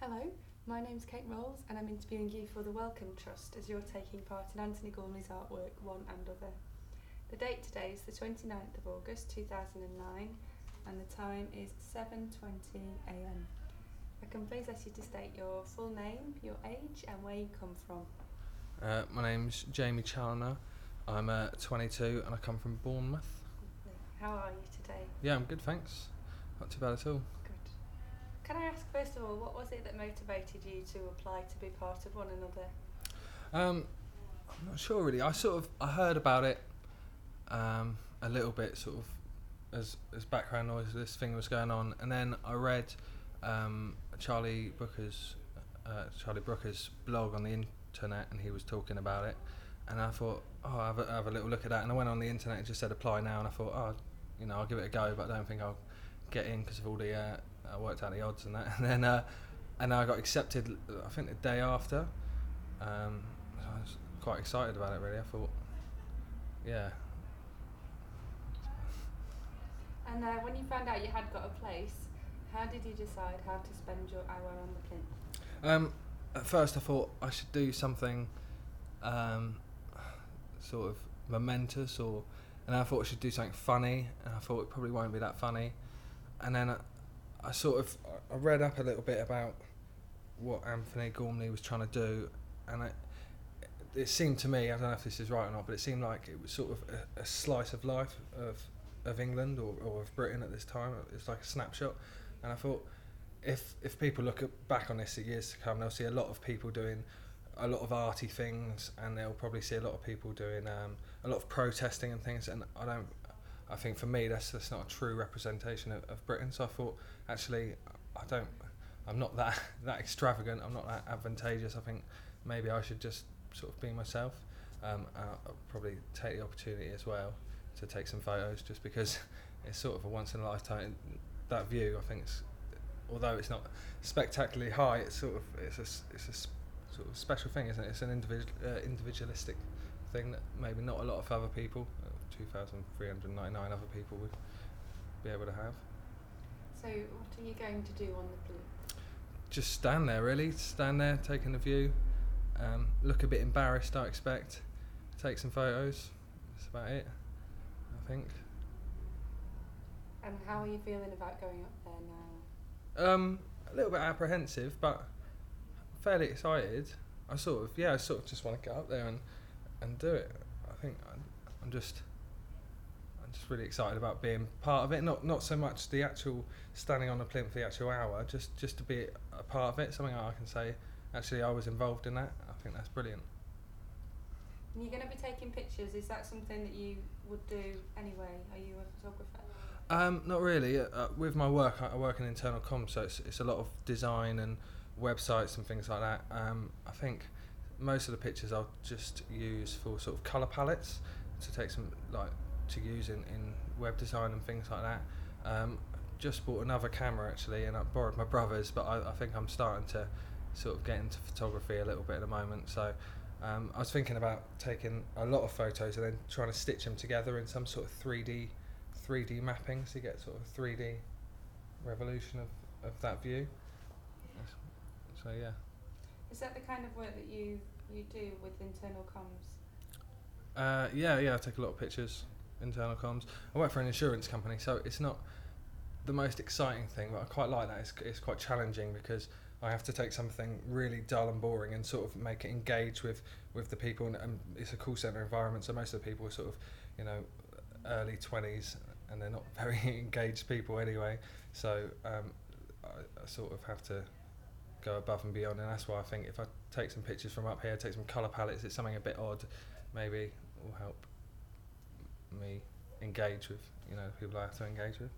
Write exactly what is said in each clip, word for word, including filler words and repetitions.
Hello, my name's Kate Rolls and I'm interviewing you for the Wellcome Trust as you're taking part in Anthony Gormley's artwork One and Other. The date today is the twenty-ninth of August two thousand nine and the time is seven twenty a m. I can please ask you to state your full name, your age and where you come from. Uh, my name's Jamie Challoner. I'm uh, twenty-two and I come from Bournemouth. How are you today? Yeah, I'm good, thanks. Not too bad at all. Good. Can I ask first of all, what was it that motivated you to apply to be part of One Another? Um, I'm not sure really. I sort of I heard about it um, a little bit, sort of as as background noise. This thing was going on, and then I read um, Charlie Brooker's uh, Charlie Brooker's blog on the internet, and he was talking about it. And I thought, oh, I'll have a, have a little look at that. And I went on the internet and just said apply now. And I thought, oh, you know, I'll give it a go, but I don't think I'll get in because of all the uh, I worked out the odds and that. And then uh, and I got accepted. I think the day after. Um, so I was quite excited about it. Really, I thought, yeah. And uh, when you found out you had got a place, how did you decide how to spend your hour on the plinth? Um, at first, I thought I should do something. Um, sort of momentous, or and I thought I should do something funny, and I thought it probably won't be that funny. And then I, I sort of I read up a little bit about what Anthony Gormley was trying to do, and it, it seemed to me, I don't know if this is right or not, but it seemed like it was sort of a, a slice of life of of England or, or of Britain at this time. It's like a snapshot, and I thought if if people look at, back on this in years to come, they'll see a lot of people doing a lot of arty things, and they'll probably see a lot of people doing um, a lot of protesting and things. And I don't, I think for me that's that's not a true representation of, of Britain. So I thought, actually, I don't, I'm not that that extravagant. I'm not that advantageous. I think maybe I should just sort of be myself. Um, I'll, I'll probably take the opportunity as well to take some photos, just because it's sort of a once in a lifetime. That view, I think, it's, although it's not spectacularly high, it's sort of it's a it's a sort of special thing, isn't it? It's an individual, uh, individualistic thing that maybe not a lot of other people, uh, two thousand three hundred ninety-nine other people would be able to have. So what are you going to do on the plinth? Just stand there, really. Stand there, taking a view. Um, look a bit embarrassed, I expect. Take some photos. That's about it, I think. And how are you feeling about going up there now? Um, a little bit apprehensive, but fairly excited. I sort of, yeah, I sort of just want to get up there and, and do it. I think I'm, I'm just, I'm just really excited about being part of it. Not not so much the actual standing on the plinth for the actual hour, just just to be a part of it. Something I can say, actually, I was involved in that. I think that's brilliant. And you're going to be taking pictures. Is that something that you would do anyway? Are you a photographer? Um, not really. Uh, with my work, I, I work in internal comms, so it's it's a lot of design and websites and things like that. Um, I think most of the pictures I'll just use for sort of colour palettes to take some, like, to use in, in web design and things like that. Um, just bought another camera actually, and I borrowed my brother's, but I, I think I'm starting to sort of get into photography a little bit at the moment. So um, I was thinking about taking a lot of photos and then trying to stitch them together in some sort of three D three D mapping, so you get sort of three D revolution of, of that view. So yeah. Is that the kind of work that you, you do with internal comms? Uh, yeah, yeah, I take a lot of pictures, internal comms. I work for an insurance company, so it's not the most exciting thing, but I quite like that. It's, it's quite challenging because I have to take something really dull and boring and sort of make it engage with, with the people, and, and it's a call centre environment, so most of the people are sort of, you know, early twenties, and they're not very engaged people anyway, so um, I, I sort of have to go above and beyond, and that's why I think if I take some pictures from up here, take some colour palettes, it's something a bit odd, maybe will help me engage with, you know, the people I have to engage with.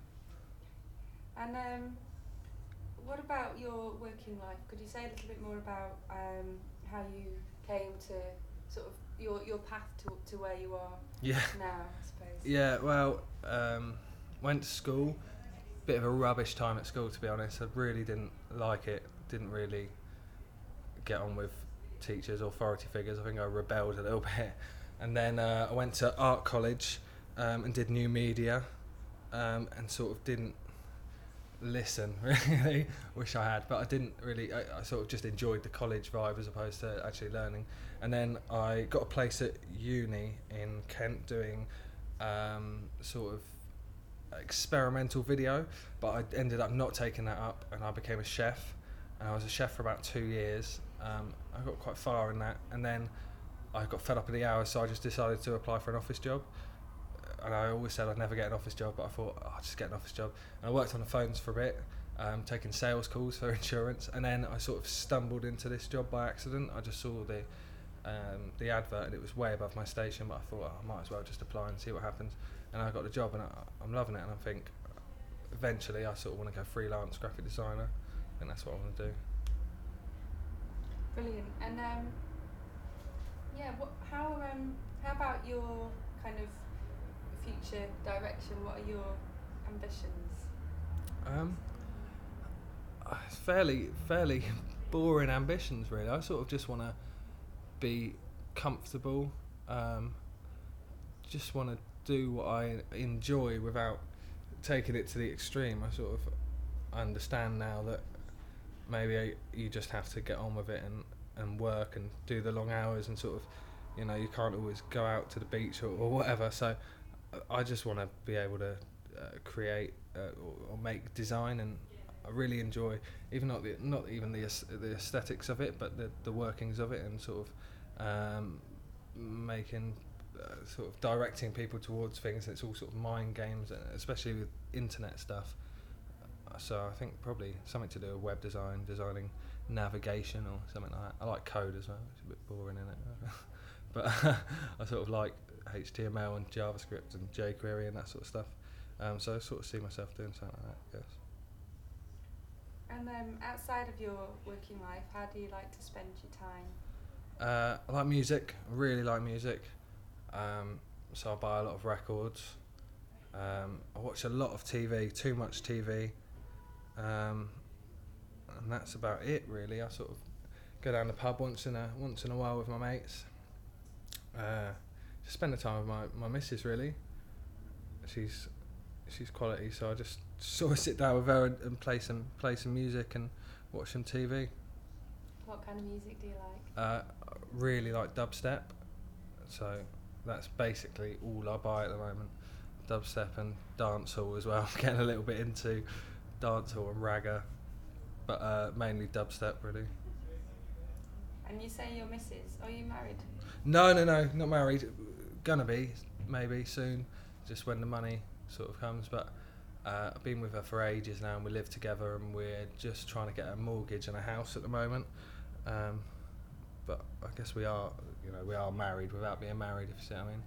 And um, what about your working life? Could you say a little bit more about um, how you came to sort of your your path to to where you are Yeah. now, I suppose? Yeah, well, um, went to school. Bit of a rubbish time at school, to be honest. I really didn't like it. Didn't really get on with teachers, authority figures. I think I rebelled a little bit. And then uh, I went to art college um, and did new media, um, and sort of didn't listen, really. Wish I had, but I didn't really. I, I sort of just enjoyed the college vibe as opposed to actually learning. And then I got a place at uni in Kent doing um, sort of experimental video, but I ended up not taking that up, and I became a chef. And I was a chef for about two years. Um, I got quite far in that, and then I got fed up with the hours, so I just decided to apply for an office job. And I always said I'd never get an office job, but I thought, oh, I'll just get an office job. And I worked on the phones for a bit, um, taking sales calls for insurance, and then I sort of stumbled into this job by accident. I just saw the um, the advert, and it was way above my station, but I thought, oh, I might as well just apply and see what happens. And I got the job, and I, I'm loving it, and I think eventually I sort of want to go freelance graphic designer. I think that's what I want to do. Brilliant. And um, yeah, what, how um, how about your kind of future direction? What are your ambitions? Um, uh, fairly, fairly boring ambitions, really. I sort of just want to be comfortable. Um, just want to do what I enjoy without taking it to the extreme. I sort of understand now that maybe I, you just have to get on with it and, and work and do the long hours and sort of, you know, you can't always go out to the beach or, or whatever. So I just want to be able to uh, create uh, or, or make design, and I really enjoy even not the not even the the aesthetics of it, but the the workings of it, and sort of um, making uh, sort of directing people towards things. It's all sort of mind games, especially with internet stuff. So I think probably something to do with web design, designing navigation or something like that. I like code as well, it's a bit boring in it. But I sort of like H T M L and JavaScript and jQuery and that sort of stuff. Um, so I sort of see myself doing something like that, yes. And um, outside of your working life, how do you like to spend your time? Uh, I like music, I really like music. Um, so I buy a lot of records. Um, I watch a lot of T V, too much T V. Um, and that's about it, really. I sort of go down the pub once in a once in a while with my mates. Uh, just spend the time with my, my missus, really. She's she's quality, so I just sort of sit down with her and, and play some play some music and watch some T V. What kind of music do you like? Uh, I really like dubstep, so that's basically all I buy at the moment. Dubstep and dancehall as well. I'm getting a little bit into dancehall and ragga, but uh, mainly dubstep, really. And you say you're missus. Are you married? No, no, no, not married. Gonna be, maybe soon, just when the money sort of comes. But uh, I've been with her for ages now, and we live together, and we're just trying to get a mortgage and a house at the moment. Um, but I guess we are, you know, we are married without being married, if you see what I mean.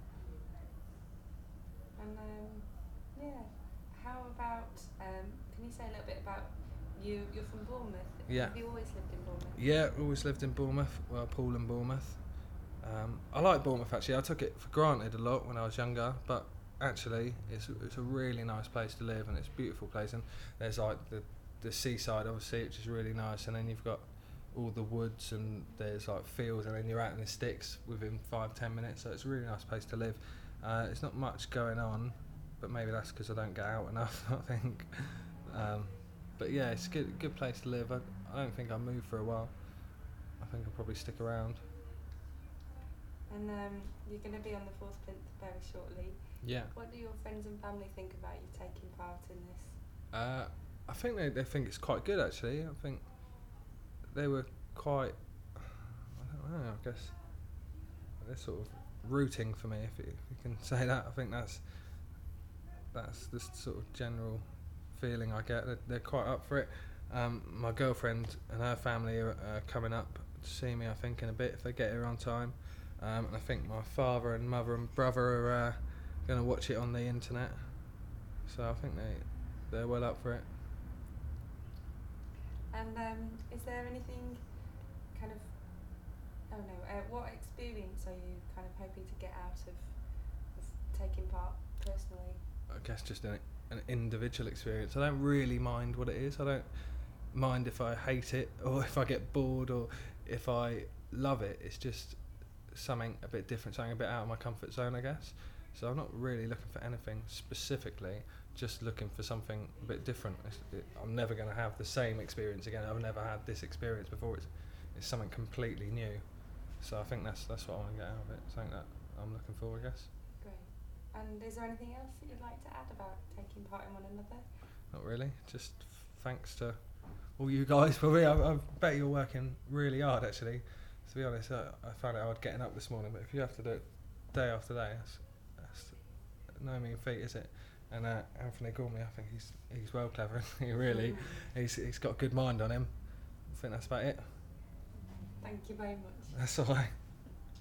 And um, yeah, how about, um, can you say a little bit about you? You're from Bournemouth. Yeah. Have you always lived in Bournemouth? Yeah, always lived in Bournemouth. Well, Poole and Bournemouth. Um, I like Bournemouth, actually. I took it for granted a lot when I was younger, but actually it's it's a really nice place to live, and it's a beautiful place. And there's like the the seaside, obviously, which is really nice, and then you've got all the woods, and there's like fields, and then you're out in the sticks within five ten minutes. So it's a really nice place to live. Uh, it's not much going on, but maybe that's because I don't get out enough, I think. Um, but yeah, it's a good, good place to live. I, I don't think I'll move for a while. I think I'll probably stick around. And um, you're going to be on the fourth plinth very shortly. Yeah. What do your friends and family think about you taking part in this? Uh, I think they, they think it's quite good, actually. I think they were quite, I don't know, I guess they're sort of rooting for me, if you, if you can say that. I think that's that's the sort of general feeling I get. They're, they're quite up for it. Um, my girlfriend and her family are uh, coming up to see me, I think, in a bit if they get here on time. Um, and I think my father and mother and brother are uh, going to watch it on the internet. So I think they they're well up for it. And um, is there anything kind of, I don't know, uh, what experience are you kind of hoping to get out of, of taking part personally? I guess just an, an individual experience. I don't really mind what it is. I don't mind if I hate it or if I get bored or if I love it. It's just something a bit different, something a bit out of my comfort zone, I guess. So I'm not really looking for anything specifically, just looking for something a bit different. It's, it, I'm never going to have the same experience again. I've never had this experience before. It's it's something completely new. So I think that's that's what I want to get out of it. Something that I'm looking for, I guess. Great. And is there anything else that you'd like to add about taking part in one another? Not really. Just f- thanks to all you guys. Probably, I, I bet you're working really hard. Actually, to be honest, I, I found it hard getting up this morning. But if you have to do it day after day, that's, that's no mean feat, is it? And uh, Anthony Gormley, I think he's he's well clever. He really, Mm. he's he's got a good mind on him. I think that's about it. Thank you very much. That's all right.